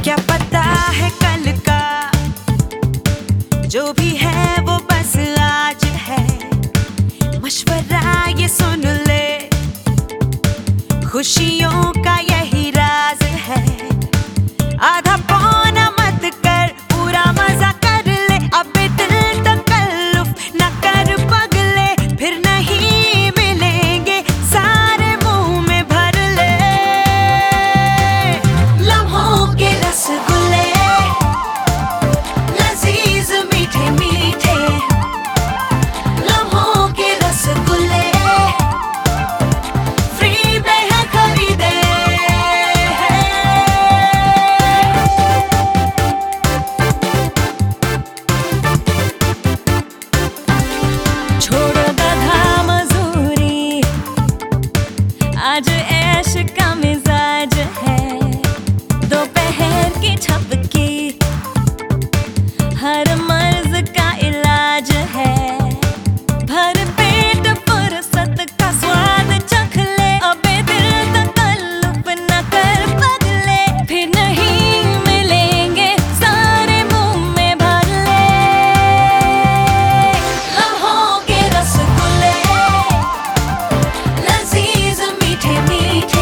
क्या पता है कल का, जो भी है वो बस आज है। मशवरा ये सुन ले, खुशियों का यही राज है। आधा पौना मत कर, पूरा मजा कर ले। अब दिल तकल्लुफ न कर पगले, फिर नहीं मिलेंगे सारे मुंह में भर ले। लम्हों के रसगुल्ले लजीज मीठे मीठे, लम्हों के रसगुल्ले फ्री में है खरीदे। छोड़ो गधा मजूरी, आज ऐश का मिजाज है। दोपहर की झपकी हर मर्ज का इलाज है। भर पेट फुर्सत का स्वाद चख ले, अबे दिल तकल्लुफ न कर पगले, फिर नहीं मिलेंगे सारे मुंह में भर ले। लम्हों के रसगुल्ले लजीज मीठे मीठे,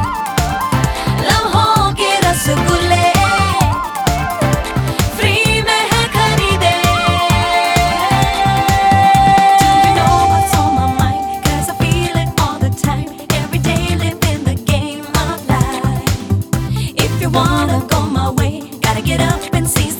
लम्हों के रसगुल्ले फ्री में है खरीदे। Do you know what's on my mind? 'Cause I feel it all the time, every day living the game of life. If you wanna go my way, gotta get up and seize